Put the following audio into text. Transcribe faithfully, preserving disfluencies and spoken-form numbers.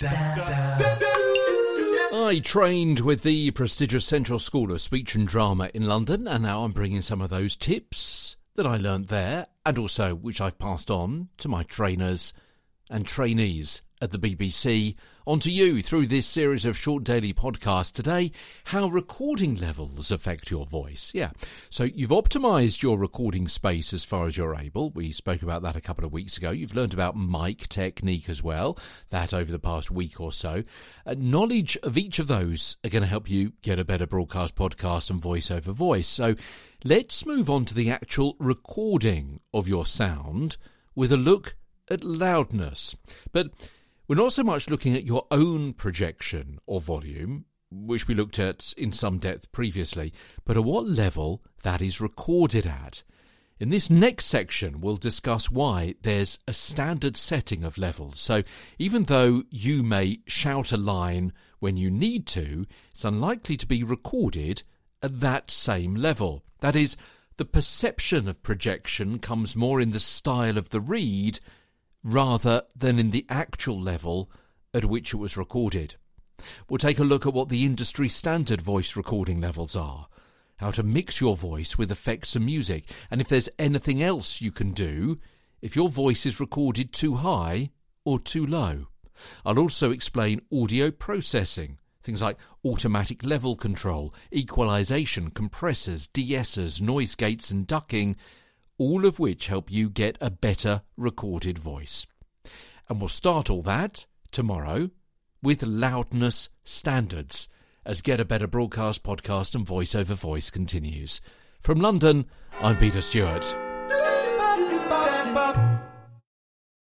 I trained with the prestigious Central School of Speech and Drama in London, and now I'm bringing some of those tips that I learnt there, and also which I've passed on to my trainers and trainees at the B B C, onto you through this series of short daily podcasts today, how recording levels affect your voice. Yeah, so you've optimised your recording space as far as you're able. We spoke about that a couple of weeks ago. You've learned about mic technique as well, that over the past week or so. Uh, knowledge of each of those are going to help you get a better broadcast, podcast and voice over voice. So let's move on to the actual recording of your sound with a look at loudness. But we're not so much looking at your own projection or volume, which we looked at in some depth previously, but at what level that is recorded at. In this next section, we'll discuss why there's a standard setting of levels. So even though you may shout a line when you need to, it's unlikely to be recorded at that same level. That is, the perception of projection comes more in the style of the read rather than in the actual level at which it was recorded. We'll take a look at what the industry standard voice recording levels are, how to mix your voice with effects and music, and if there's anything else you can do if your voice is recorded too high or too low. I'll also explain audio processing, things like automatic level control, equalization, compressors, de-essers, noise gates and ducking, all of which help you get a better recorded voice. And we'll start all that tomorrow with loudness standards as Get a Better Broadcast, Podcast and Voice over Voice continues. From London, I'm Peter Stewart.